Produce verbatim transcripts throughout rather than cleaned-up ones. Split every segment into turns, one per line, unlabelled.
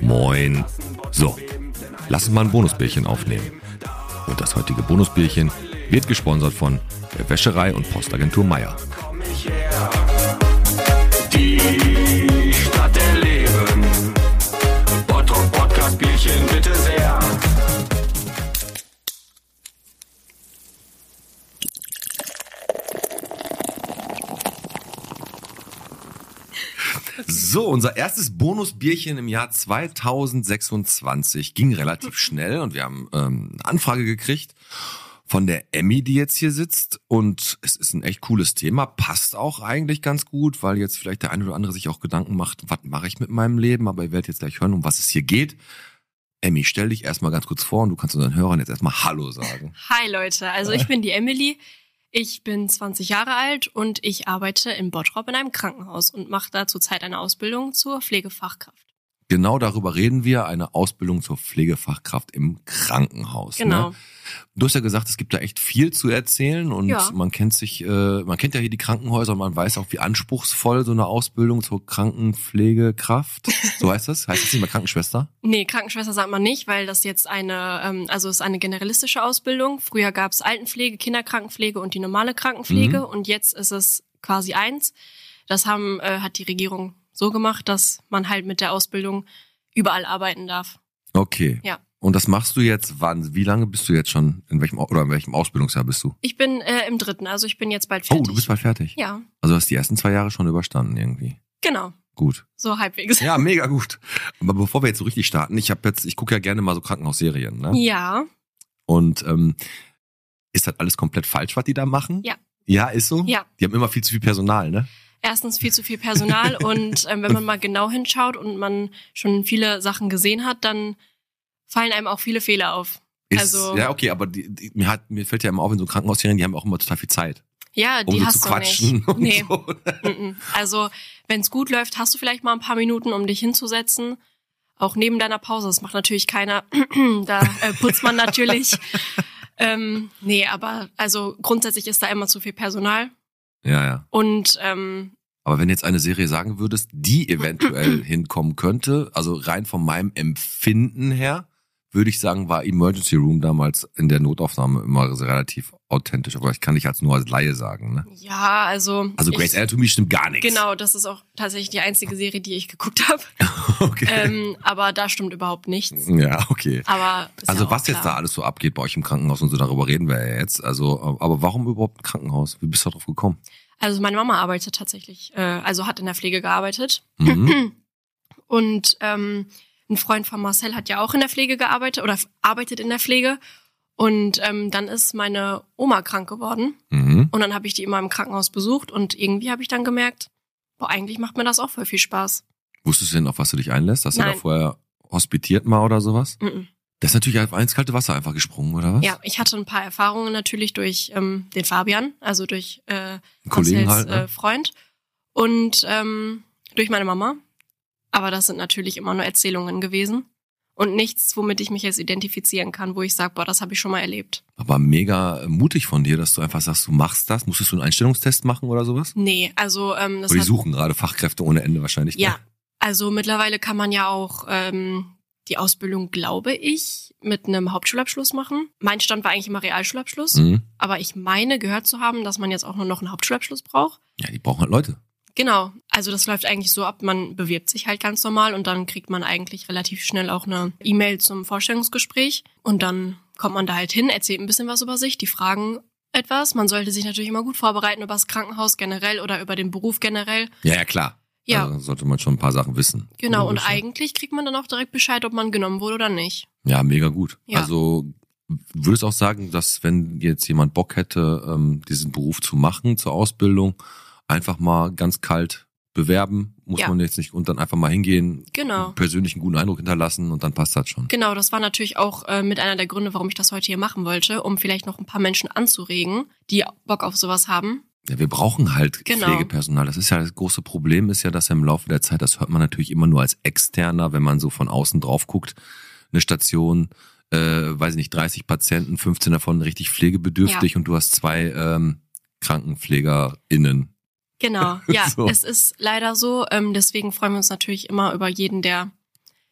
Moin. So, lass uns mal ein Bonusbierchen aufnehmen. Und das heutige Bonusbierchen wird gesponsert von der Wäscherei und Postagentur Meier.
Die Stadt der Leben. Bottrop Podcast Bierchen bitte sehr.
So, unser erstes Bonusbierchen im Jahr zweitausendsechsundzwanzig ging relativ schnell und wir haben ähm, eine Anfrage gekriegt von der Emmy, die jetzt hier sitzt, und es ist ein echt cooles Thema, passt auch eigentlich ganz gut, weil jetzt vielleicht der eine oder andere sich auch Gedanken macht, was mache ich mit meinem Leben, aber ihr werdet jetzt gleich hören, um was es hier geht. Emmy, stell dich erstmal ganz kurz vor und du kannst unseren Hörern jetzt erstmal Hallo sagen.
Hi Leute, also ich bin die Emily. Ich bin zwanzig Jahre alt und ich arbeite in Bottrop in einem Krankenhaus und mache da zurzeit eine Ausbildung zur Pflegefachkraft.
Genau darüber reden wir, eine Ausbildung zur Pflegefachkraft im Krankenhaus.
Genau.
Ne? Du hast ja gesagt, es gibt da echt viel zu erzählen und
Ja.
man kennt sich, äh, man kennt ja hier die Krankenhäuser und man weiß auch, wie anspruchsvoll so eine Ausbildung zur Krankenpflegekraft, so heißt das? Heißt das nicht mal Krankenschwester?
Nee, Krankenschwester sagt man nicht, weil das jetzt eine, ähm, also es ist eine generalistische Ausbildung. Früher gab es Altenpflege, Kinderkrankenpflege und die normale Krankenpflege
Mhm.
und jetzt ist es quasi eins. Das haben äh, hat die Regierung so gemacht, dass man halt mit der Ausbildung überall arbeiten darf.
Okay.
Ja.
Und das machst du jetzt wann? Wie lange bist du jetzt schon? In welchem oder in welchem Ausbildungsjahr bist du?
Ich bin äh, im dritten, also ich bin jetzt bald fertig.
Oh, du bist bald fertig.
Ja,
Also hast die ersten zwei Jahre schon überstanden irgendwie.
genau.
Gut.
So halbwegs.
Ja, mega gut. Aber bevor wir jetzt so richtig starten, ich habe jetzt, ich gucke ja gerne mal so Krankenhausserien, ne?
Ja.
Und ähm, ist das alles komplett falsch, was die da machen?
Ja.
Ja, ist so?
Ja.
Die haben immer viel zu viel Personal, ne?
Erstens viel zu viel Personal und ähm, wenn man mal genau hinschaut und man schon viele Sachen gesehen hat, dann fallen einem auch viele Fehler auf.
Ist,
Also
ja, okay, aber die, die, mir, hat, mir fällt ja immer auf, in so Krankenhausserien, die haben auch immer total viel Zeit,
ja,
um
die
so
hast
zu
du
quatschen
nicht.
und
Nee.
so.
Mm-mm. Also wenn es gut läuft, hast du vielleicht mal ein paar Minuten, um dich hinzusetzen. Auch neben deiner Pause. Das macht natürlich keiner. Da äh, putzt man natürlich. ähm, nee, aber also grundsätzlich ist da immer zu viel Personal.
Ja, ja.
Und ähm,
Aber wenn jetzt eine Serie sagen würdest, die eventuell hinkommen könnte, also rein von meinem Empfinden her, würde ich sagen, war Emergency Room damals in der Notaufnahme immer relativ authentisch. Aber ich kann nicht als nur als Laie sagen, ne?
ja, also
Also
ich-
Grey's Anatomy stimmt gar nichts.
Genau, das ist auch tatsächlich die einzige Serie, die ich geguckt habe.
Okay.
ähm, aber da stimmt überhaupt nichts.
Ja, okay.
Aber ist
Also
ja auch
was jetzt da
klar.
alles so abgeht bei euch im Krankenhaus und so, darüber reden wir ja jetzt. Also, aber warum überhaupt ein Krankenhaus? Wie bist du darauf gekommen?
Also meine Mama arbeitet tatsächlich, äh, also hat in der Pflege gearbeitet.
Mhm.
Und ähm, ein Freund von Marcel hat ja auch in der Pflege gearbeitet oder f- arbeitet in der Pflege. Und ähm, dann ist meine Oma krank geworden.
Mhm.
Und dann habe ich die immer im Krankenhaus besucht. Und irgendwie habe ich dann gemerkt, boah, eigentlich macht mir das auch voll viel Spaß.
Wusstest du denn, auf was du dich einlässt? Hast du
Nein.
da vorher hospitiert mal oder sowas?
Mhm.
Das ist natürlich einfach ins kalte Wasser einfach gesprungen, oder was?
Ja, ich hatte ein paar Erfahrungen natürlich durch ähm, den Fabian, also durch äh,
Einen Kollegen
Marcels
halt, ne?
äh, Freund und ähm, durch meine Mama. Aber das sind natürlich immer nur Erzählungen gewesen und nichts, womit ich mich jetzt identifizieren kann, wo ich sage, boah, das habe ich schon mal erlebt.
Aber mega mutig von dir, dass du einfach sagst, du machst das. Musstest du einen Einstellungstest machen oder sowas?
Nee, also ähm, das
Oder die
hat,
suchen gerade Fachkräfte ohne Ende wahrscheinlich. ne?
ja, also mittlerweile kann man ja auch ähm, die Ausbildung, glaube ich, mit einem Hauptschulabschluss machen. Mein Stand war eigentlich immer Realschulabschluss,
Mhm.
aber ich meine gehört zu haben, dass man jetzt auch nur noch einen Hauptschulabschluss braucht.
Ja, die brauchen halt Leute.
Genau, also das läuft eigentlich so ab, man bewirbt sich halt ganz normal und dann kriegt man eigentlich relativ schnell auch eine E-Mail zum Vorstellungsgespräch und dann kommt man da halt hin, erzählt ein bisschen was über sich, die fragen etwas. Man sollte sich natürlich immer gut vorbereiten über das Krankenhaus generell oder über den Beruf generell.
Ja, ja, klar.
Ja,
Also sollte man schon ein paar Sachen wissen.
genau, und
Logisch, ja.
eigentlich kriegt man dann auch direkt Bescheid, ob man genommen wurde oder nicht.
Ja, mega gut.
Ja.
Also würdest auch sagen, dass wenn jetzt jemand Bock hätte, ähm, diesen Beruf zu machen, zur Ausbildung, einfach mal ganz kalt bewerben, muss
Ja.
man jetzt nicht, und dann einfach mal hingehen,
Genau.
einen persönlichen guten Eindruck hinterlassen und dann passt das schon.
Genau, das war natürlich auch äh, mit einer der Gründe, warum ich das heute hier machen wollte, um vielleicht noch ein paar Menschen anzuregen, die Bock auf sowas haben.
Ja, wir brauchen halt
Genau.
Pflegepersonal. Das ist ja das große Problem, ist ja, dass im Laufe der Zeit, das hört man natürlich immer nur als Externer, wenn man so von außen drauf guckt, eine Station, äh, weiß ich nicht, dreißig Patienten, fünfzehn davon richtig pflegebedürftig und du hast zwei ähm, KrankenpflegerInnen.
Genau, ja,
So.
es ist leider so. Ähm, deswegen freuen wir uns natürlich immer über jeden, der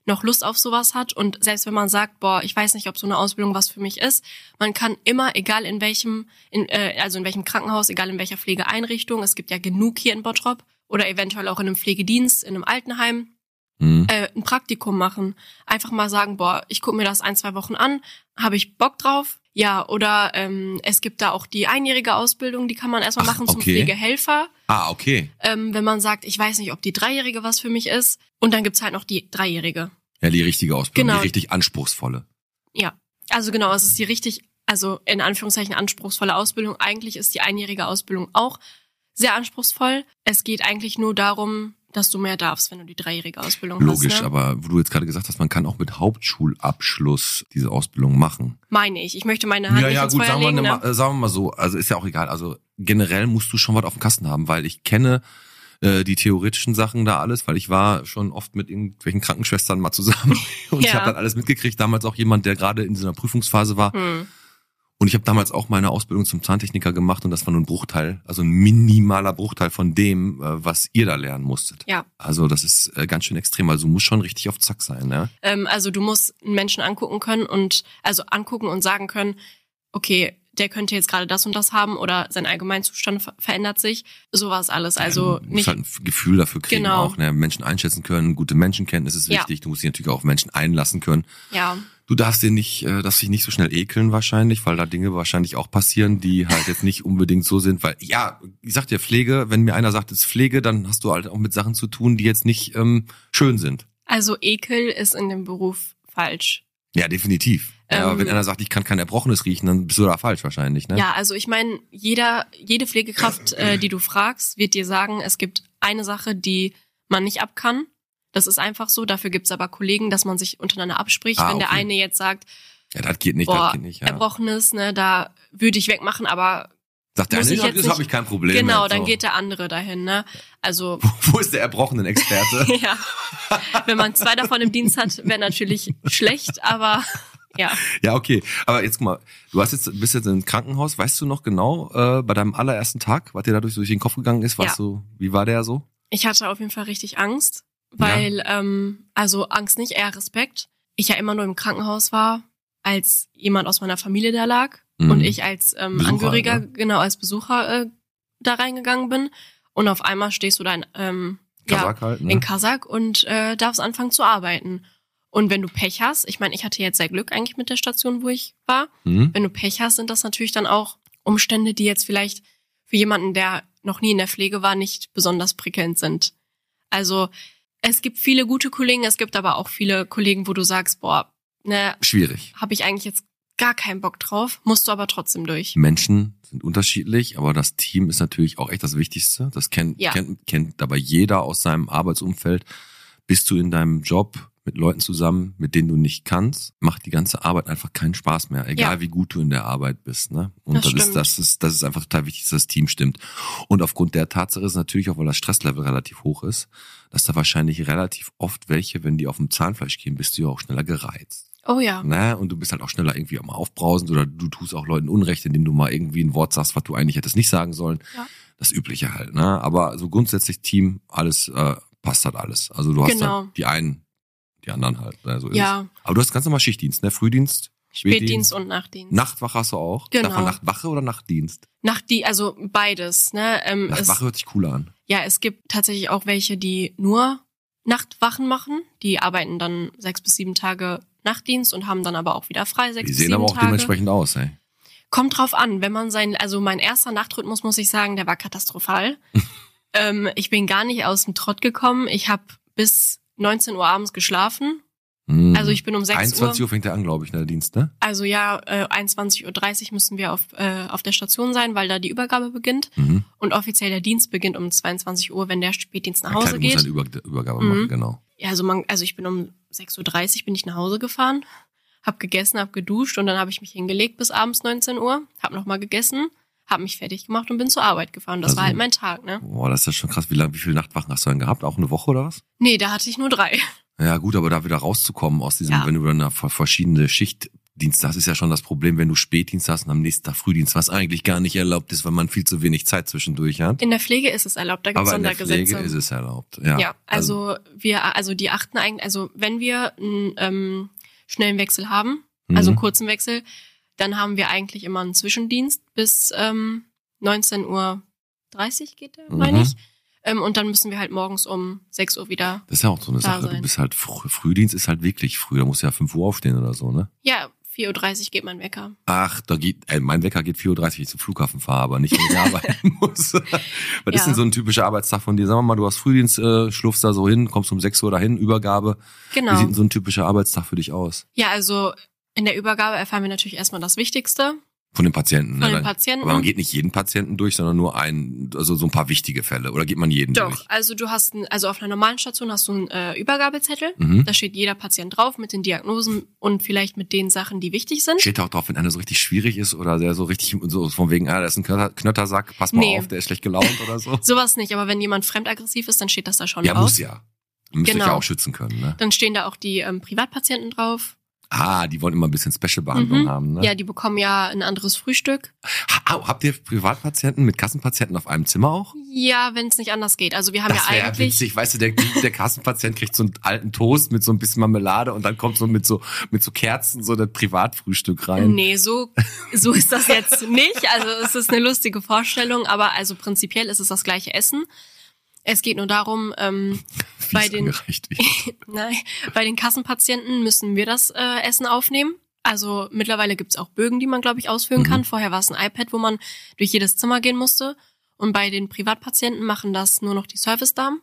noch Lust auf sowas hat. Und selbst wenn man sagt, boah, ich weiß nicht, ob so eine Ausbildung was für mich ist, man kann immer, egal in welchem, in, äh, also in welchem Krankenhaus, egal in welcher Pflegeeinrichtung, es gibt ja genug hier in Bottrop, oder eventuell auch in einem Pflegedienst, in einem Altenheim, mhm. äh, ein Praktikum machen. Einfach mal sagen, boah, ich gucke mir das ein, zwei Wochen an, habe ich Bock drauf? Ja, oder ähm, es gibt da auch die einjährige Ausbildung, die kann man erstmal
Ach,
machen zum
okay.
Pflegehelfer.
Ah, okay.
Ähm, wenn man sagt, ich weiß nicht, ob die dreijährige was für mich ist. Und dann gibt's halt noch die dreijährige.
Ja, die richtige Ausbildung,
Genau.
die richtig anspruchsvolle.
Ja, also genau, es ist die richtig, also in Anführungszeichen anspruchsvolle Ausbildung. Eigentlich ist die einjährige Ausbildung auch sehr anspruchsvoll. Es geht eigentlich nur darum, dass du mehr darfst, wenn du die dreijährige Ausbildung
Logisch,
hast. Ne?
aber wo du jetzt gerade gesagt hast, man kann auch mit Hauptschulabschluss diese Ausbildung machen.
Meine ich. Ich möchte meine Hand
Ja,
nicht
ja,
ins
gut,
Feuer
sagen wir,
legen.
mal,
Ne?
äh, sagen wir mal so, also ist ja auch egal, also generell musst du schon was auf dem Kasten haben, weil ich kenne äh, die theoretischen Sachen da alles, weil ich war schon oft mit irgendwelchen Krankenschwestern mal zusammen und
Ja.
ich habe dann alles mitgekriegt, damals auch jemand, der gerade in so einer Prüfungsphase war.
Hm.
Und ich habe damals auch meine Ausbildung zum Zahntechniker gemacht und das war nur ein Bruchteil, also ein minimaler Bruchteil von dem, äh, was ihr da lernen musstet.
Ja.
Also das ist äh, ganz schön extrem, also du musst schon richtig auf Zack sein, ne?
Ähm, also du musst einen Menschen angucken können und also angucken und sagen können, okay, der könnte jetzt gerade das und das haben oder sein Allgemeinzustand ver- verändert sich. Sowas alles. Also
ja, du musst
nicht.
halt ein Gefühl dafür kriegen,
Genau.
auch, ne? Menschen einschätzen können, gute Menschenkenntnis ist
Ja.
wichtig, du musst dich natürlich auch auf Menschen einlassen können.
Ja.
Du darfst dir nicht, äh, darfst dich nicht so schnell ekeln wahrscheinlich, weil da Dinge wahrscheinlich auch passieren, die halt jetzt nicht unbedingt so sind, weil, ja, ich sag dir Pflege, wenn mir einer sagt, es ist Pflege, dann hast du halt auch mit Sachen zu tun, die jetzt nicht ähm, schön sind.
Also Ekel ist in dem Beruf falsch.
Ja, definitiv. Ja, aber
Ähm,
wenn einer sagt, ich kann kein Erbrochenes riechen, dann bist du da falsch wahrscheinlich, ne?
Ja, also ich meine, jeder, jede Pflegekraft, äh, die du fragst, wird dir sagen, es gibt eine Sache, die man nicht ab kann. Das ist einfach so. Dafür gibt's aber Kollegen, dass man sich untereinander abspricht.
Ah,
Wenn der
okay.
eine jetzt sagt,
Ja, das geht nicht,
boah,
das geht nicht. Ja.
Erbrochenes, ne, da würde ich wegmachen, aber
Sagt der
muss
eine,
ich
ja,
jetzt
das
nicht-
habe ich kein Problem.
genau,
mit,
dann
so.
geht der andere dahin, ne? Also
Wo ist der Erbrochenen-Experte?
ja, wenn man zwei davon im Dienst hat, wäre natürlich schlecht, aber ja.
Ja, okay. Aber jetzt guck mal, du hast jetzt, bist jetzt im Krankenhaus. Weißt du noch genau, äh, bei deinem allerersten Tag, was dir dadurch durch den Kopf gegangen ist? Warst
Ja.
du, wie war der so?
Ich hatte auf jeden Fall richtig Angst, weil, ähm, also Angst nicht, eher Respekt. Ich ja immer nur im Krankenhaus war, als jemand aus meiner Familie da lag
Mhm.
und ich als ähm,
Besucher
Angehöriger,
halt, ne?
genau, als Besucher äh, da reingegangen bin und auf einmal stehst du da in, ähm,
Kasach
ja,
halt, ne?
in Kasach und äh, darfst anfangen zu arbeiten. Und wenn du Pech hast, ich meine, ich hatte jetzt sehr Glück eigentlich mit der Station, wo ich war.
Mhm.
Wenn du Pech hast, sind das natürlich dann auch Umstände, die jetzt vielleicht für jemanden, der noch nie in der Pflege war, nicht besonders prickelnd sind. Also es gibt viele gute Kollegen, es gibt aber auch viele Kollegen, wo du sagst, boah, ne,
Schwierig.
habe ich eigentlich jetzt gar keinen Bock drauf, musst du aber trotzdem durch.
Menschen sind unterschiedlich, aber das Team ist natürlich auch echt das Wichtigste. Das kennt,
Ja.
kennt, kennt dabei jeder aus seinem Arbeitsumfeld. Bist du in deinem Job mit Leuten zusammen, mit denen du nicht kannst, macht die ganze Arbeit einfach keinen Spaß mehr, egal
Ja.
wie gut du in der Arbeit bist, ne? Und
Das
das, ist,
stimmt.
das ist, das ist einfach total wichtig, dass das Team stimmt. Und aufgrund der Tatsache ist natürlich auch, weil das Stresslevel relativ hoch ist, dass da wahrscheinlich relativ oft welche, wenn die auf dem Zahnfleisch gehen, bist du ja auch schneller gereizt.
Oh ja.
Ne? Und du bist halt auch schneller irgendwie am Aufbrausen oder du tust auch Leuten Unrecht, indem du mal irgendwie ein Wort sagst, was du eigentlich hättest nicht sagen sollen.
Ja.
Das Übliche halt, ne? Aber so grundsätzlich Team, alles, äh, passt halt alles. Also du hast
Genau.
halt die einen, die anderen halt, ne? So ist
Ja.
es. Aber du hast ganz normal Schichtdienst, ne? Frühdienst,
Spätdienst und Nachtdienst.
Nachtwache hast du auch.
Genau.
Davon Nachtwache oder Nachtdienst?
Nacht die, also beides, ne? Ähm, es,
Nachtwache hört sich cooler an.
ja, es gibt tatsächlich auch welche, die nur Nachtwachen machen. Die arbeiten dann sechs bis sieben Tage Nachtdienst und haben dann aber auch wieder frei, sechs
Die
bis
sehen
sieben
aber auch
Tage.
dementsprechend aus, ey.
Kommt drauf an, wenn man sein, also mein erster Nachtrhythmus, muss ich sagen, der war katastrophal. ähm, ich bin gar nicht aus dem Trott gekommen. Ich habe bis neunzehn Uhr abends geschlafen.
Hm.
Also ich bin um sechs
einundzwanzig
Uhr.
Uhr fängt der an, glaube ich, ne, der Dienst, ne?
Also ja, äh, einundzwanzig Uhr dreißig müssen wir auf, äh, auf der Station sein, weil da die Übergabe beginnt.
Mhm.
Und offiziell der Dienst beginnt um zweiundzwanzig Uhr, wenn der Spätdienst nach
Ja,
Hause
klar, du musst
geht.
eine Über Übergabe
Mhm.
machen, genau.
Ja, also man, also ich bin um sechs Uhr dreißig bin ich nach Hause gefahren, hab gegessen, hab geduscht und dann habe ich mich hingelegt bis abends neunzehn Uhr, hab nochmal gegessen, hab mich fertig gemacht und bin zur Arbeit gefahren. Das
Also-
war halt mein Tag, ne?
Boah, das ist ja schon krass. Wie lange, wie viele Nachtwachen hast du denn gehabt? Auch eine Woche oder was?
Nee, da hatte ich nur drei.
Ja gut, aber da wieder rauszukommen aus diesem,
Ja.
wenn du dann eine ver- verschiedene Schicht Dienst hast, ist ja schon das Problem, wenn du Spätdienst hast und am nächsten Tag Frühdienst, was eigentlich gar nicht erlaubt ist, weil man viel zu wenig Zeit zwischendurch hat.
In der Pflege ist es erlaubt, da gibt es
Aber in der
Sondergesetze.
Pflege ist es erlaubt, ja.
Ja, also, also wir, also die achten eigentlich, also wenn wir einen ähm, schnellen Wechsel haben,
Mhm.
also einen kurzen Wechsel, dann haben wir eigentlich immer einen Zwischendienst bis ähm, neunzehn Uhr dreißig geht der,
Mhm.
meine ich. Ähm, und dann müssen wir halt morgens um sechs Uhr wieder.
Das ist ja auch so eine
da
Sache.
sein.
Du bist halt, Fr- Frühdienst ist halt wirklich früh. Da musst du ja fünf Uhr aufstehen oder so, ne?
Ja, vier Uhr dreißig geht mein Wecker.
Ach, da geht, ey, mein Wecker geht vier Uhr dreißig, wenn ich zum Flughafen fahre, aber nicht, wenn ich arbeiten muss. Was
Ja.
ist denn so ein typischer Arbeitstag von dir? Sagen wir mal, du hast Frühdienst, äh, schlufst da so hin, kommst um sechs Uhr dahin, Übergabe. Wie
Genau.
sieht denn so ein typischer Arbeitstag für dich aus?
Ja, also in der Übergabe erfahren wir natürlich erstmal das Wichtigste
Von den Patienten,
von
ne?
den
Dann-
Patienten.
Aber man geht nicht jeden Patienten durch, sondern nur einen, also so ein paar wichtige Fälle. Oder geht man jeden
Doch,
durch?
also du hast, ein, also auf einer normalen Station hast du einen äh, Übergabezettel.
Mhm.
Da steht jeder Patient drauf mit den Diagnosen und vielleicht mit den Sachen, die wichtig sind.
Steht da auch drauf, wenn einer so richtig schwierig ist oder der so richtig, so von wegen, ah, der ist ein Knötter, Knöttersack, pass mal
Nee.
auf, der ist schlecht gelaunt oder so.
Sowas nicht, aber wenn jemand fremdaggressiv ist, dann steht das da schon
Ja,
drauf.
muss ja. Müsst euch
Genau.
ja auch schützen können, ne?
Dann stehen da auch die ähm, Privatpatienten drauf.
Ah, die wollen immer ein bisschen Special-Behandlung
Mhm.
haben, ne?
Ja, die bekommen ja ein anderes Frühstück.
Ha, habt ihr Privatpatienten mit Kassenpatienten auf einem Zimmer auch?
Ja, wenn es nicht anders geht. Also wir haben
Das
ja
wäre
eigentlich.
witzig, weißt du, der, der Kassenpatient kriegt so einen alten Toast mit so ein bisschen Marmelade und dann kommt so mit so mit so Kerzen so das Privatfrühstück rein.
Nee, so, so ist das jetzt nicht. Also es ist eine lustige Vorstellung, aber also prinzipiell ist es das gleiche Essen. Es geht nur darum, ähm,
Wie
bei
es
den
angereicht wird.
Nein, bei den Kassenpatienten müssen wir das äh, Essen aufnehmen. Also mittlerweile gibt's auch Bögen, die man, glaube ich, ausfüllen
Mhm.
kann. Vorher war es ein iPad, wo man durch jedes Zimmer gehen musste. Und bei den Privatpatienten machen das nur noch die Servicedamen.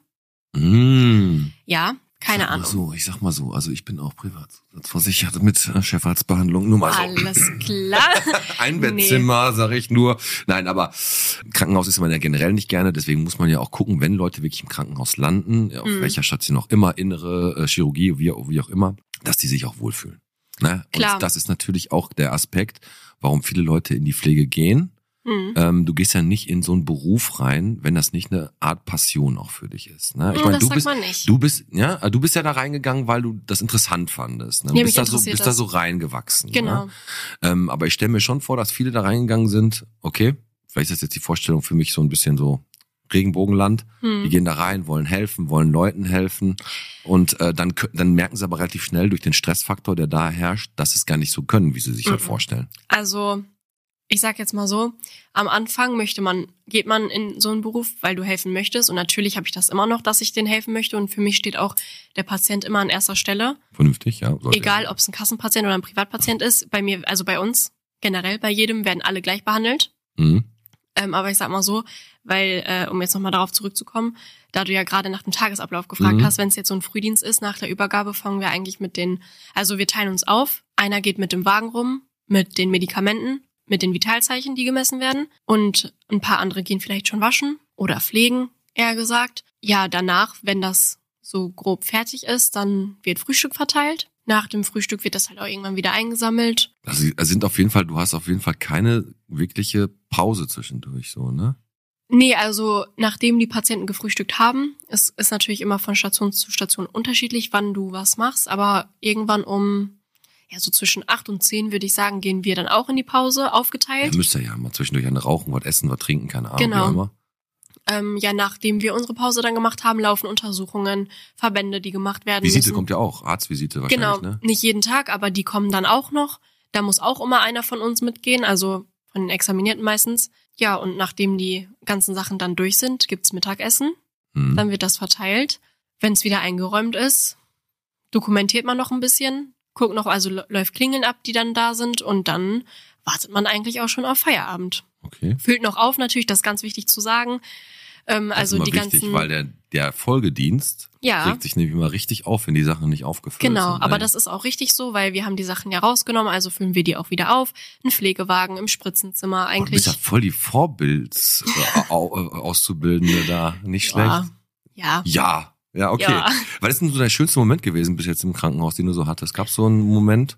Mm.
Ja, keine
Sag mal
Ahnung.
So, ich sag mal so, also ich bin auch privatversichert mit äh, Chefarztbehandlung, nur mal so.
Alles klar.
Ein Bettzimmer, sag ich nur. Nein, aber Krankenhaus ist man ja generell nicht gerne, deswegen muss man ja auch gucken, wenn Leute wirklich im Krankenhaus landen, auf
Mhm.
welcher Station auch immer, innere äh, Chirurgie, wie, wie auch immer, dass die sich auch wohlfühlen. Ne?
Klar.
Und das ist natürlich auch der Aspekt, warum viele Leute in die Pflege gehen.
Hm.
Ähm, du gehst ja nicht in so einen Beruf rein, wenn das nicht eine Art Passion auch für dich ist. Ne? Ich
Hm,
meine,
das
du
sagt
bist,
man nicht.
du bist, ja, du bist ja da reingegangen, weil du das interessant fandest. Ne?
Ja,
Du
mich
bist da so,
interessiert
bist da
das.
so reingewachsen.
Genau.
Ne? Ähm, aber ich stelle mir schon vor, dass viele da reingegangen sind. Okay, vielleicht ist das jetzt die Vorstellung für mich so ein bisschen so Regenbogenland. Die
Hm.
gehen da rein, wollen helfen, wollen Leuten helfen und äh, dann kö- dann merken sie aber relativ schnell durch den Stressfaktor, der da herrscht, dass sie es gar nicht so können, wie sie sich halt
Mhm.
vorstellen.
Also, ich sag jetzt mal so, am Anfang möchte man, geht man in so einen Beruf, weil du helfen möchtest. Und natürlich habe ich das immer noch, dass ich denen helfen möchte. Und für mich steht auch der Patient immer an erster Stelle.
Vernünftig, ja. sollte
Egal,
er.
ob es ein Kassenpatient oder ein Privatpatient ist. Bei mir, also bei uns, generell bei jedem, werden alle gleich behandelt.
Mhm.
Ähm, aber ich sag mal so, weil, äh, um jetzt nochmal darauf zurückzukommen, da du ja gerade nach dem Tagesablauf gefragt
Mhm.
hast, wenn es jetzt so ein Frühdienst ist, nach der Übergabe fangen wir eigentlich mit den, also wir teilen uns auf. Einer geht mit dem Wagen rum, mit den Medikamenten, mit den Vitalzeichen, die gemessen werden. Und ein paar andere gehen vielleicht schon waschen oder pflegen, eher gesagt. Ja, danach, wenn das so grob fertig ist, dann wird Frühstück verteilt. Nach dem Frühstück wird das halt auch irgendwann wieder eingesammelt.
Also es sind auf jeden Fall, du hast auf jeden Fall keine wirkliche Pause zwischendurch, so, ne?
Nee, also nachdem die Patienten gefrühstückt haben, es ist natürlich immer von Station zu Station unterschiedlich, wann du was machst, aber irgendwann um, ja so zwischen acht und zehn würde ich sagen, gehen wir dann auch in die Pause, aufgeteilt.
Ja, müsst ihr ja mal zwischendurch eine rauchen, was essen, was trinken, keine Ahnung,
Genau.
wie auch immer.
Ähm, ja, nachdem wir unsere Pause dann gemacht haben, laufen Untersuchungen, Verbände, die gemacht werden
Visite
müssen.
kommt ja auch, Arztvisite wahrscheinlich,
Genau,
ne?
nicht jeden Tag, aber die kommen dann auch noch. Da muss auch immer einer von uns mitgehen, also von den Examinierten meistens. Ja, und nachdem die ganzen Sachen dann durch sind, gibt's Mittagessen.
Hm.
Dann wird das verteilt. Wenn es wieder eingeräumt ist, dokumentiert man noch ein bisschen, guckt noch, also l- läuft Klingeln ab, die dann da sind und dann wartet man eigentlich auch schon auf Feierabend.
Okay.
Füllt noch auf, natürlich, das ist ganz wichtig zu sagen. Ähm,
Das
also
ist immer
die
wichtig,
ganzen,
weil der, der Folgedienst
ja,
regt sich nämlich immer richtig auf, wenn die Sachen nicht aufgefüllt
genau,
sind.
aber
ne?
das ist auch richtig so, weil wir haben die Sachen ja rausgenommen, also füllen wir die auch wieder auf. Ein Pflegewagen im Spritzenzimmer,
Boah, du
eigentlich.
bist ja voll die Vorbilds äh, au- äh, Auszubildende da, nicht schlecht.
Ja, ja.
Ja, ja, okay.
Ja.
Was ist denn so der schönste Moment gewesen bis jetzt im Krankenhaus, den du so hattest? Gab es so einen Moment?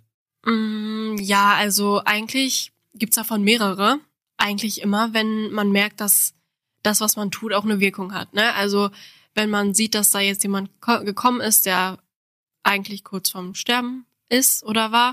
Mm, ja, also eigentlich gibt's davon mehrere. Eigentlich immer, wenn man merkt, dass das, was man tut, auch eine Wirkung hat. Ne? Also wenn man sieht, dass da jetzt jemand ko- gekommen ist, der eigentlich kurz vorm Sterben ist oder war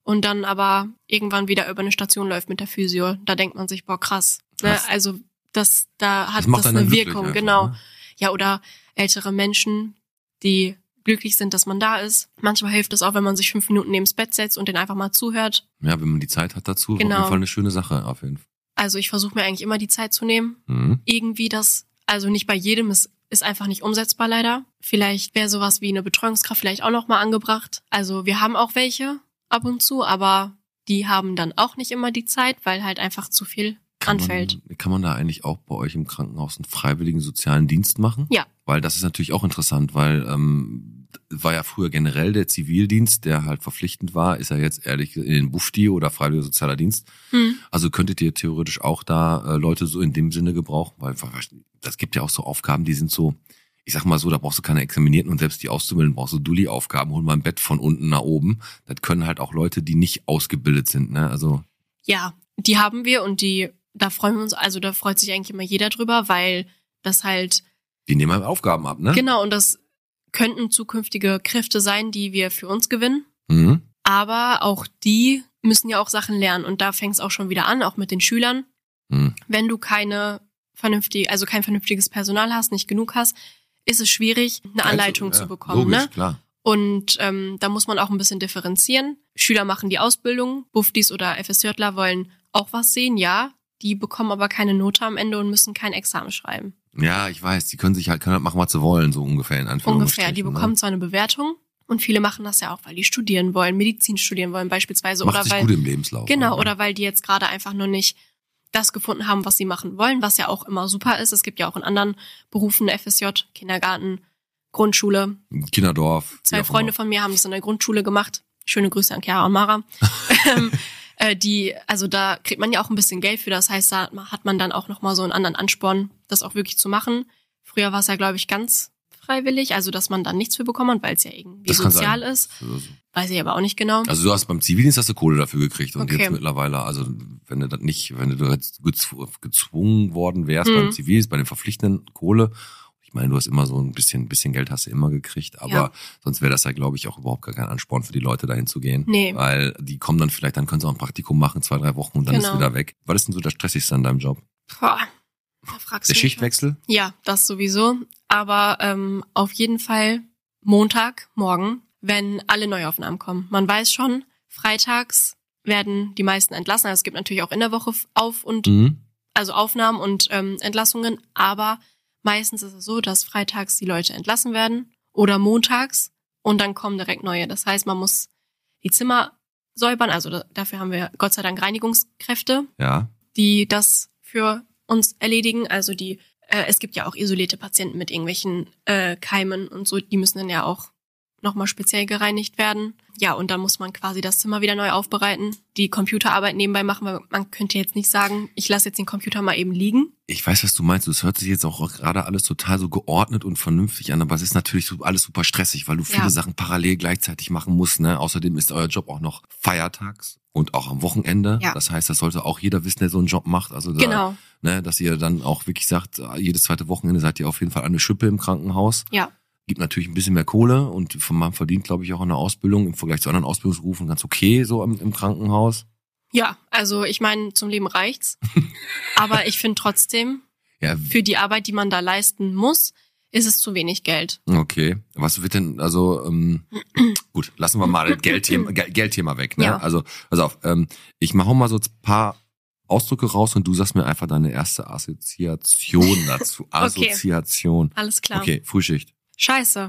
und dann aber irgendwann wieder über eine Station läuft mit der Physio. Da denkt man sich, boah, krass. Ne?
Krass.
Also das, da hat
Das macht
das
einen
eine
dann glücklich
Wirkung,
einfach,
genau.
ne?
Ja, oder ältere Menschen, die glücklich sind, dass man da ist. Manchmal hilft es auch, wenn man sich fünf Minuten neben das Bett setzt und den einfach mal zuhört.
Ja, wenn man die Zeit hat dazu,
Genau.
auf jeden Fall eine schöne Sache, auf jeden Fall.
Also ich versuche mir eigentlich immer die Zeit zu nehmen.
Mhm.
Irgendwie das, also nicht bei jedem, es ist einfach nicht umsetzbar leider. Vielleicht wäre sowas wie eine Betreuungskraft vielleicht auch noch mal angebracht. Also wir haben auch welche ab und zu, aber die haben dann auch nicht immer die Zeit, weil halt einfach zu viel
Kann
anfällt.
man, kann man da eigentlich auch bei euch im Krankenhaus einen freiwilligen sozialen Dienst machen?
Ja.
Weil das ist natürlich auch interessant, weil ähm, war ja früher generell der Zivildienst, der halt verpflichtend war, ist ja jetzt ehrlich in den Bufdi oder freiwilliger sozialer Dienst.
Hm.
Also könntet ihr theoretisch auch da äh, Leute so in dem Sinne gebrauchen, weil das gibt ja auch so Aufgaben, die sind so, ich sag mal so, da brauchst du keine Examinierten und selbst die Auszubildenden brauchst du Dulli-Aufgaben, hol mal ein Bett von unten nach oben. Das können halt auch Leute, die nicht ausgebildet sind, ne? Also
Ja, die haben wir und die, da freuen wir uns, also da freut sich eigentlich immer jeder drüber, weil das halt,
die nehmen halt Aufgaben ab, ne?
genau, und das könnten zukünftige Kräfte sein, die wir für uns gewinnen.
Mhm.
Aber auch die müssen ja auch Sachen lernen und da fängt es auch schon wieder an, auch mit den Schülern.
Mhm.
Wenn du keine vernünftige, also kein vernünftiges Personal hast, nicht genug hast, ist es schwierig, eine Anleitung
Also,
zu
ja,
bekommen.
Logisch,
Ne?
klar.
Und ähm, da muss man auch ein bisschen differenzieren. Schüler machen die Ausbildung, Bufdis oder FSJler wollen auch was sehen, ja. Die bekommen aber keine Note am Ende und müssen kein Examen schreiben.
Ja, ich weiß, die können sich halt, können halt machen, was sie wollen, so ungefähr in Anführungsstrichen.
Ungefähr. Die bekommen
ne?
zwar eine Bewertung und viele machen das ja auch, weil die studieren wollen, Medizin studieren wollen beispielsweise.
Macht
oder
sich
weil,
gut im Lebenslauf.
Genau,
ne?
oder weil die jetzt gerade einfach nur nicht das gefunden haben, was sie machen wollen, was ja auch immer super ist. Es gibt ja auch in anderen Berufen F S J, Kindergarten, Grundschule.
Kinderdorf.
Zwei
wie auch
Freunde
immer.
von mir haben das in der Grundschule gemacht. Schöne Grüße an Chiara und Mara. ähm, äh, die, also da kriegt man ja auch ein bisschen Geld für. Das heißt, da hat man dann auch nochmal so einen anderen Ansporn, das auch wirklich zu machen. Früher war es ja, glaube ich, ganz freiwillig, also dass man dann nichts für bekommen hat, weil es ja irgendwie
Das kann
sozial
sein.
ist.
Also,
Weiß ich aber auch nicht genau.
also du hast beim Zivildienst hast du Kohle dafür gekriegt und
Okay.
jetzt mittlerweile, also wenn du das nicht, wenn du jetzt gezw- gezwungen worden wärst
Mhm.
beim Zivildienst, bei den verpflichtenden Kohle, ich meine, du hast immer so ein bisschen, bisschen Geld hast du immer gekriegt, aber
Ja.
sonst wäre das ja, glaube ich, auch überhaupt gar kein Ansporn für die Leute, dahin zu gehen.
Nee.
Weil die kommen dann vielleicht, dann können sie auch ein Praktikum machen, zwei, drei Wochen und dann
Genau.
ist wieder weg. Was ist denn so das Stressigste an deinem Job?
Boah, da fragst
Der
du mich
Schichtwechsel?
was. Ja, das sowieso. Aber ähm, auf jeden Fall Montag, morgen, wenn alle Neuaufnahmen kommen. Man weiß schon, freitags werden die meisten entlassen. Also es gibt natürlich auch in der Woche Auf- und
Mhm.
also Aufnahmen und ähm, Entlassungen, aber meistens ist es so, dass freitags die Leute entlassen werden oder montags und dann kommen direkt neue. Das heißt, man muss die Zimmer säubern, also da, dafür haben wir Gott sei Dank Reinigungskräfte,
Ja.
die das für uns erledigen. Also die, äh, es gibt ja auch isolierte Patienten mit irgendwelchen äh, Keimen und so, die müssen dann ja auch nochmal speziell gereinigt werden. Ja, und dann muss man quasi das Zimmer wieder neu aufbereiten, die Computerarbeit nebenbei machen, weil man könnte jetzt nicht sagen, ich lasse jetzt den Computer mal eben liegen.
Ich weiß, was du meinst. Das hört sich jetzt auch gerade alles total so geordnet und vernünftig an, aber es ist natürlich so alles super stressig, weil du viele
Ja.
Sachen parallel gleichzeitig machen musst. Ne? Außerdem ist euer Job auch noch feiertags und auch am Wochenende.
Ja.
Das heißt, das sollte auch jeder wissen, der so einen Job macht. Also da,
Genau,
ne, dass ihr dann auch wirklich sagt, jedes zweite Wochenende seid ihr auf jeden Fall an der Schippe im Krankenhaus.
ja.
Gibt natürlich ein bisschen mehr Kohle und man verdient, glaube ich, auch in der Ausbildung im Vergleich zu anderen Ausbildungsberufen ganz okay so im, im Krankenhaus.
Ja, also ich meine, zum Leben reicht's. Aber ich finde trotzdem,
Ja,
für die Arbeit, die man da leisten muss, ist es zu wenig Geld.
okay. Was wird denn, also, ähm, gut, lassen wir mal das Geldthema, Gel- Geldthema weg, ne?
Ja.
Also, pass auf, ähm, ich mache mal so ein paar Ausdrücke raus und du sagst mir einfach deine erste Assoziation dazu. Assoziation.
Alles klar.
Okay, Frühschicht.
Scheiße.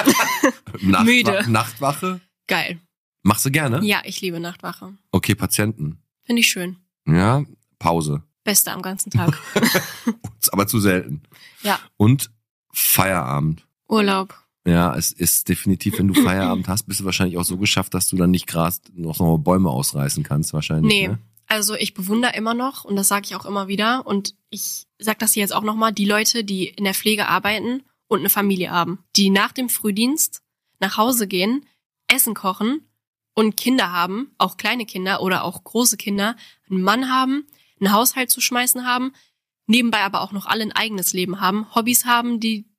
Nachtwa-
Müde.
Nachtwache?
Geil.
Machst du gerne?
Ja, ich liebe Nachtwache.
Okay, Patienten.
Finde ich schön.
Ja, Pause.
Beste am ganzen Tag.
Aber zu selten.
Ja.
Und Feierabend.
Urlaub.
Ja, es ist definitiv, wenn du Feierabend hast, bist du wahrscheinlich auch so geschafft, dass du dann nicht Gras noch noch mal Bäume ausreißen kannst, wahrscheinlich.
Nee,
Ne?
also ich bewundere immer noch, und das sage ich auch immer wieder, und ich sag das hier jetzt auch nochmal, die Leute, die in der Pflege arbeiten und eine Familie haben, die nach dem Frühdienst nach Hause gehen, Essen kochen und Kinder haben, auch kleine Kinder oder auch große Kinder, einen Mann haben, einen Haushalt zu schmeißen haben, nebenbei aber auch noch alle ein eigenes Leben haben, Hobbys haben, die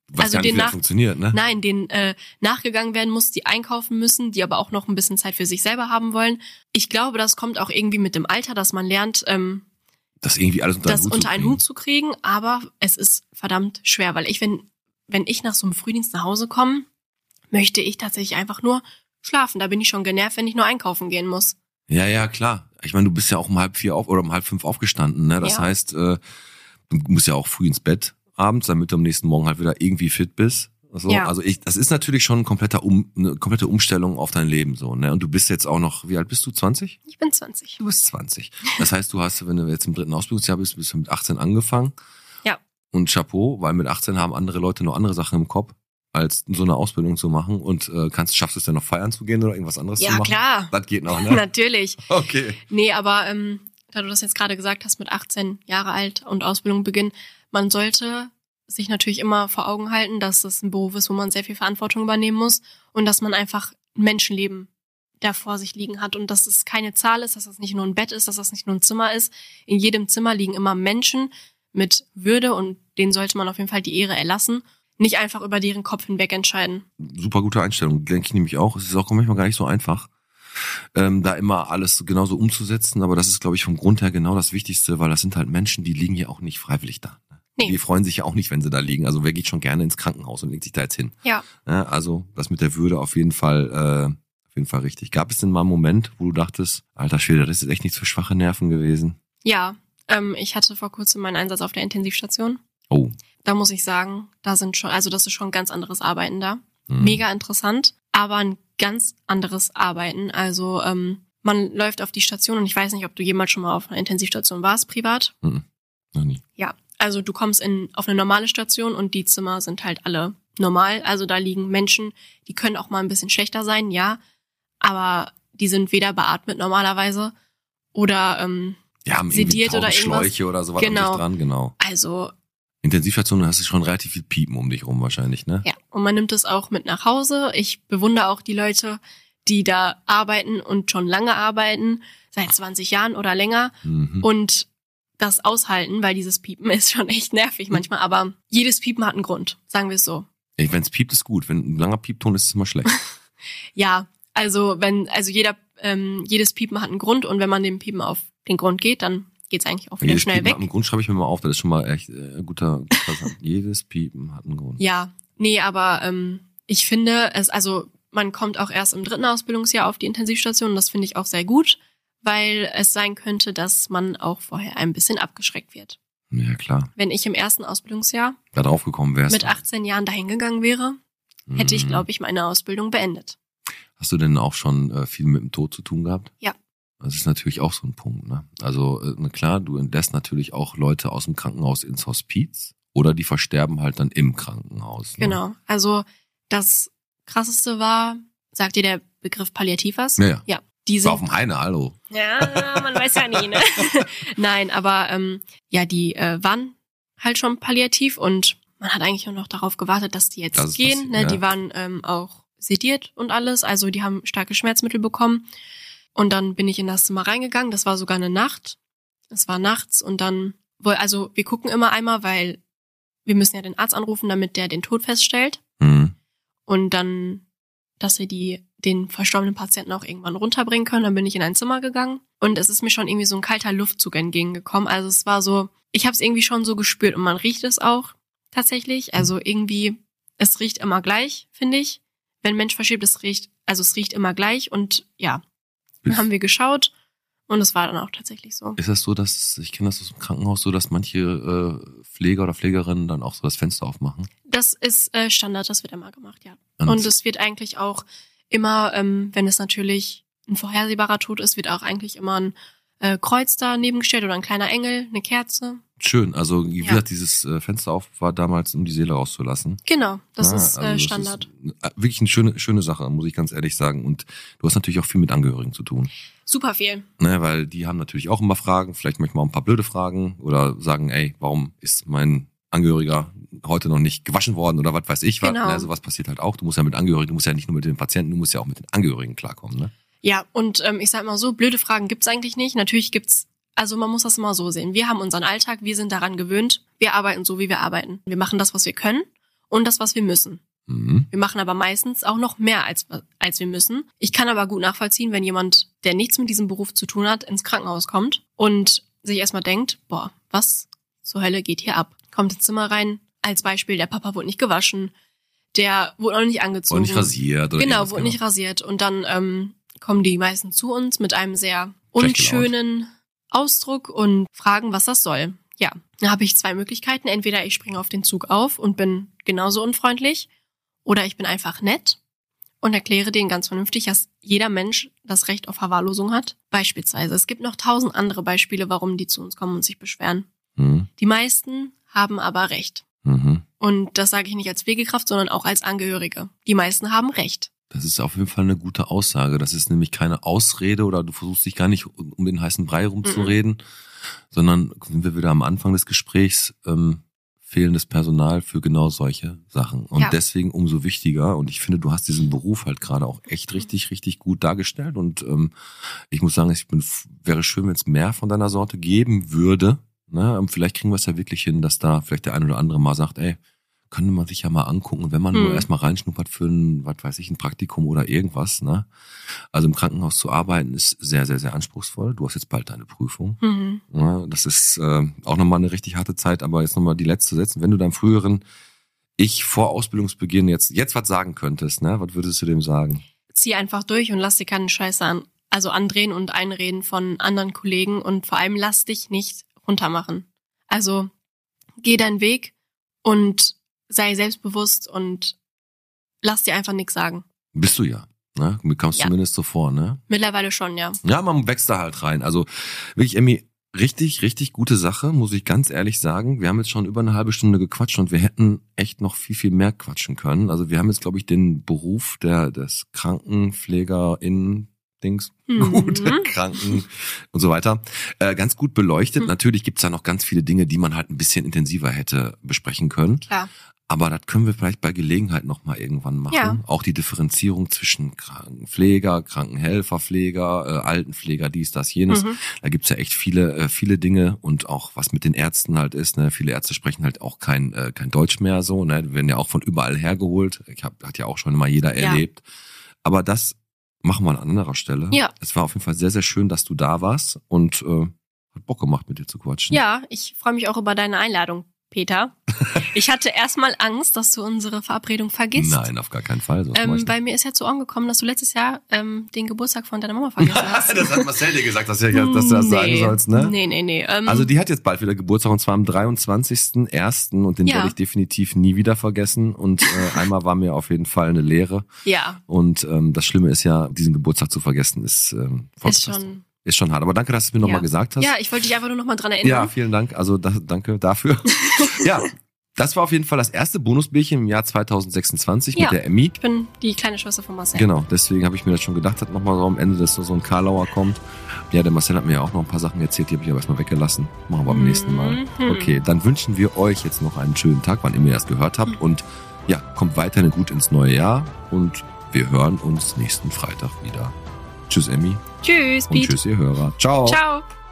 Du weißt
Also
gar nicht,
den
wie das
nach-
funktioniert, ne?
Nein, denen äh, nachgegangen werden muss, die einkaufen müssen, die aber auch noch ein bisschen Zeit für sich selber haben wollen. Ich glaube, das kommt auch irgendwie mit dem Alter, dass man lernt, ähm,
Das irgendwie alles unter einen
das
Hut
unter
zu
einen
kriegen.
Hut zu kriegen, aber es ist verdammt schwer, weil ich, wenn, wenn ich nach so einem Frühdienst nach Hause komme, möchte ich tatsächlich einfach nur schlafen. Da bin ich schon genervt, wenn ich nur einkaufen gehen muss.
Ja, ja, klar. Ich meine, du bist ja auch um halb vier auf oder um halb fünf aufgestanden, ne? Das
Ja.
heißt, äh, du musst ja auch früh ins Bett abends, damit du am nächsten Morgen halt wieder irgendwie fit bist. So.
Ja.
Also ich, das ist natürlich schon ein kompletter um, eine komplette Umstellung auf dein Leben so, ne? Und du bist jetzt auch noch, wie alt bist du? zwanzig?
Ich bin zwanzig.
Du bist zwanzig. Das heißt, du hast, wenn du jetzt im dritten Ausbildungsjahr bist, bist du mit achtzehn angefangen.
Ja.
Und Chapeau, weil mit achtzehn haben andere Leute noch andere Sachen im Kopf, als so eine Ausbildung zu machen. Und äh, kannst, schaffst du es denn noch feiern zu gehen oder irgendwas anderes zu
Ja,
machen?
klar.
Das geht noch, ne?
Natürlich.
Okay.
Nee, aber ähm, da du das jetzt gerade gesagt hast, mit achtzehn Jahre alt und Ausbildung beginnen, man sollte sich natürlich immer vor Augen halten, dass es ein Beruf ist, wo man sehr viel Verantwortung übernehmen muss und dass man einfach ein Menschenleben da vor sich liegen hat und dass es keine Zahl ist, dass das nicht nur ein Bett ist, dass das nicht nur ein Zimmer ist. In jedem Zimmer liegen immer Menschen mit Würde und denen sollte man auf jeden Fall die Ehre erlassen. Nicht einfach über deren Kopf hinweg entscheiden.
Super gute Einstellung, denke ich nämlich auch. Es ist auch manchmal gar nicht so einfach, ähm, da immer alles genauso umzusetzen, aber das ist, glaube ich, vom Grund her genau das Wichtigste, weil das sind halt Menschen, die liegen ja auch nicht freiwillig da.
Nee.
Die freuen sich ja auch nicht, wenn sie da liegen. Also wer geht schon gerne ins Krankenhaus und legt sich da jetzt hin?
Ja.
Ja, also das mit der Würde auf jeden Fall, äh, auf jeden Fall richtig. Gab es denn mal einen Moment, wo du dachtest, alter Schwede, das ist echt nichts für schwache Nerven gewesen?
Ja, ähm, ich hatte vor kurzem meinen Einsatz auf der Intensivstation.
Oh.
Da muss ich sagen, da sind schon, also das ist schon ganz anderes Arbeiten da.
Hm.
Mega interessant, aber ein ganz anderes Arbeiten. Also ähm, man läuft auf die Station und ich weiß nicht, ob du jemals schon mal auf einer Intensivstation warst, privat.
Mhm. Noch nie.
Ja, also du kommst in auf eine normale Station und die Zimmer sind halt alle normal. Also da liegen Menschen, die können auch mal ein bisschen schlechter sein, ja, aber die sind weder beatmet normalerweise oder ähm,
Ja, haben
sediert
irgendwie
oder irgendwas.
Schläuche oder sowas
Genau.
an sich dran, genau.
also
Intensivstationen hast du schon relativ viel Piepen um dich rum wahrscheinlich, ne?
ja, und man nimmt es auch mit nach Hause. Ich bewundere auch die Leute, die da arbeiten und schon lange arbeiten, seit zwanzig Jahren oder länger
Mhm.
und das aushalten, weil dieses Piepen ist schon echt nervig manchmal, aber jedes Piepen hat einen Grund, sagen wir es so.
Wenn es piept, ist gut. Wenn ein langer Piepton ist, ist es immer schlecht.
Ja, also wenn, also jeder, ähm, jedes Piepen hat einen Grund und wenn man dem Piepen auf den Grund geht, dann geht's eigentlich auch wieder
Jedes
schnell
Piepen
weg.
hat einen Grund, schreibe ich mir mal auf. Das ist schon mal echt äh, guter, guter Satz. Jedes Piepen hat einen Grund.
Ja, nee, aber ähm, ich finde es, also man kommt auch erst im dritten Ausbildungsjahr auf die Intensivstation und das finde ich auch sehr gut, weil es sein könnte, dass man auch vorher ein bisschen abgeschreckt wird.
Ja, klar.
Wenn ich im ersten Ausbildungsjahr
Da drauf gekommen wärst.
mit achtzehn Jahren dahin gegangen wäre, hätte ich, glaube ich, meine Ausbildung beendet.
Hast du denn auch schon äh, viel mit dem Tod zu tun gehabt?
Ja.
Das ist natürlich auch so ein Punkt, ne? Also, äh, na klar, du entlässt natürlich auch Leute aus dem Krankenhaus ins Hospiz oder die versterben halt dann im Krankenhaus. Ne?
Genau. Also das Krasseste war, sagt dir der Begriff Palliativ was?
Ja, ja.
Ja. Die
War auf
sind,
dem Heine, hallo.
ja, man weiß ja nie, ne? Nein, aber ähm, ja, die äh, waren halt schon palliativ und man hat eigentlich nur noch darauf gewartet, dass die jetzt
Das ist
gehen.
passiert,
Ne?
ja.
Die waren ähm, auch sediert und alles, also die haben starke Schmerzmittel bekommen. Und dann bin ich in das Zimmer reingegangen. Das war sogar eine Nacht. Es war nachts und dann, wohl, also wir gucken immer einmal, weil wir müssen ja den Arzt anrufen, damit der den Tod feststellt.
Mhm.
Und dann, dass wir die den verstorbenen Patienten auch irgendwann runterbringen können. Dann bin ich in ein Zimmer gegangen und es ist mir schon irgendwie so ein kalter Luftzug entgegengekommen. Also es war so, ich habe es irgendwie schon so gespürt und man riecht es auch tatsächlich. Also irgendwie, es riecht immer gleich, finde ich. Wenn ein Mensch verschiebt, es riecht, also es riecht immer gleich und ja, dann haben wir geschaut und es war dann auch tatsächlich so.
Ist das so, dass, ich kenne das aus dem Krankenhaus so, dass manche äh, Pfleger oder Pflegerinnen dann auch so das Fenster aufmachen?
Das ist äh, Standard, das wird immer gemacht, ja.
Und-
Und es wird eigentlich auch immer, ähm, wenn es natürlich ein vorhersehbarer Tod ist, wird auch eigentlich immer ein äh, Kreuz daneben gestellt oder ein kleiner Engel, eine Kerze.
Schön, also wie
Ja.
gesagt, dieses äh, Fenster auf war damals, um die Seele rauszulassen.
Genau, das
Ja,
ist äh,
also
Standard.
Das ist wirklich eine schöne, schöne Sache, muss ich ganz ehrlich sagen. Und du hast natürlich auch viel mit Angehörigen zu tun.
Super viel.
Ne, weil die haben natürlich auch immer Fragen, vielleicht manchmal auch ein paar blöde Fragen oder sagen, ey, warum ist mein Angehöriger heute noch nicht gewaschen worden oder was weiß ich was.
Genau.
Ne, sowas passiert halt auch. Du musst ja mit Angehörigen, du musst ja nicht nur mit den Patienten, du musst ja auch mit den Angehörigen klarkommen. Ne?
Ja, und ähm, ich sag mal so, blöde Fragen gibt's eigentlich nicht. Natürlich gibt's, also man muss das immer so sehen. Wir haben unseren Alltag, wir sind daran gewöhnt, wir arbeiten so, wie wir arbeiten. Wir machen das, was wir können und das, was wir müssen.
Mhm.
Wir machen aber meistens auch noch mehr, als, als wir müssen. Ich kann aber gut nachvollziehen, wenn jemand, der nichts mit diesem Beruf zu tun hat, ins Krankenhaus kommt und sich erstmal denkt, boah, was zur Hölle geht hier ab? Kommt ins Zimmer rein, als Beispiel, der Papa wurde nicht gewaschen, der wurde auch nicht angezogen.
Und nicht rasiert. Oder
genau,
irgendwas,
wurde nicht rasiert. Und dann ähm, kommen die meisten zu uns mit einem sehr unschönen Ausdruck und fragen, was das soll. Ja, da habe ich zwei Möglichkeiten. Entweder ich springe auf den Zug auf und bin genauso unfreundlich, oder ich bin einfach nett und erkläre denen ganz vernünftig, dass jeder Mensch das Recht auf Verwahrlosung hat. Beispielsweise. Es gibt noch tausend andere Beispiele, warum die zu uns kommen und sich beschweren.
Mhm.
Die meisten haben aber Recht.
Mhm.
Und das sage ich nicht als Pflegekraft, sondern auch als Angehörige. Die meisten haben Recht.
Das ist auf jeden Fall eine gute Aussage. Das ist nämlich keine Ausrede oder du versuchst dich gar nicht um den heißen Brei rumzureden, mhm. sondern sind wir wieder am Anfang des Gesprächs, ähm, fehlendes Personal für genau solche Sachen. Und ja. deswegen umso wichtiger. Und ich finde, du hast diesen Beruf halt gerade auch echt richtig, richtig gut dargestellt. Und ähm, ich muss sagen, ich bin, wäre schön, wenn es mehr von deiner Sorte geben würde. Ne? Und vielleicht kriegen wir es ja wirklich hin, dass da vielleicht der ein oder andere mal sagt, ey, könnte man sich ja mal angucken. Und wenn man hm. nur erstmal reinschnuppert für ein, was weiß ich, ein Praktikum oder irgendwas, ne? Also im Krankenhaus zu arbeiten ist sehr, sehr, sehr anspruchsvoll. Du hast jetzt bald deine Prüfung. Mhm. Ja, das ist äh, auch nochmal eine richtig harte Zeit, aber jetzt nochmal die letzte setzen. Wenn du deinem früheren Ich vor Ausbildungsbeginn jetzt, jetzt was sagen könntest, ne? Was würdest du dem sagen?
Zieh einfach durch und lass dir keine Scheiße an, also andrehen und einreden von anderen Kollegen und vor allem lass dich nicht runtermachen. Also geh deinen Weg und sei selbstbewusst und lass dir einfach nichts sagen.
Bist du ja, ne? Mir kommst
ja.
zumindest so vor, ne?
Mittlerweile schon, ja.
Ja, man wächst da halt rein. Also wirklich, Emmy, richtig, richtig gute Sache, muss ich ganz ehrlich sagen. Wir haben jetzt schon über eine halbe Stunde gequatscht und wir hätten echt noch viel, viel mehr quatschen können. Also wir haben jetzt, glaube ich, den Beruf der des KrankenpflegerInnen Dings, mhm. gut, Kranken und so weiter, äh, ganz gut beleuchtet. Mhm. Natürlich gibt's da noch ganz viele Dinge, die man halt ein bisschen intensiver hätte besprechen können.
Klar.
Aber das können wir vielleicht bei Gelegenheit nochmal irgendwann machen.
Ja.
Auch die Differenzierung zwischen Krankenpfleger, Krankenhelfer, Pfleger, äh, Altenpfleger, dies, das, jenes. Mhm. Da gibt's ja echt viele, äh, viele Dinge und auch was mit den Ärzten halt ist. Ne? Viele Ärzte sprechen halt auch kein, äh, kein Deutsch mehr so. Ne? Die werden ja auch von überall hergeholt. Ich hab, hat ja auch schon immer jeder
ja.
erlebt. Aber das machen wir an anderer Stelle.
Ja.
Es war auf jeden Fall sehr, sehr schön, dass du da warst und äh, hat Bock gemacht, mit dir zu quatschen.
Ja, ich freue mich auch über deine Einladung, Peter. Ich hatte erstmal Angst, dass du unsere Verabredung vergisst.
Nein, auf gar keinen Fall. So
ähm, bei mir ist ja zu Ohren gekommen, dass du letztes Jahr ähm, den Geburtstag von deiner Mama vergessen hast.
Das hat Marcel dir gesagt, dass, ja, dass du das
nee.
sagen sollst, ne?
Nee, nee, nee. Ähm,
also die hat jetzt bald wieder Geburtstag und zwar am dreiundzwanzigsten ersten und den
ja.
werde ich definitiv nie wieder vergessen. Und äh, einmal war mir auf jeden Fall eine Lehre.
Ja.
Und ähm, das Schlimme ist ja, diesen Geburtstag zu vergessen, ist ähm,
ist schon...
Ist schon hart, aber danke, dass du es mir
ja.
nochmal gesagt hast.
Ja, ich wollte dich einfach nur nochmal dran erinnern.
Ja, vielen Dank, also da, danke dafür. Ja, das war auf jeden Fall das erste Bonusbierchen im Jahr zweitausendsechsundzwanzig
ja.
mit der Emmy.
Ich bin die kleine Schwester von Marcel.
Genau, deswegen habe ich mir das schon gedacht, dass nochmal so am Ende, dass so ein Karlauer kommt. Ja, der Marcel hat mir ja auch noch ein paar Sachen erzählt, die habe ich aber erstmal weggelassen. Machen wir beim nächsten Mal.
Mhm.
Okay, dann wünschen wir euch jetzt noch einen schönen Tag, wann immer ihr das gehört habt. Und ja, kommt weiterhin gut ins neue Jahr und wir hören uns nächsten Freitag wieder. Tschüss, Emmy.
Tschüss,
und
Piet.
tschüss, ihr Hörer. Ciao.
Ciao.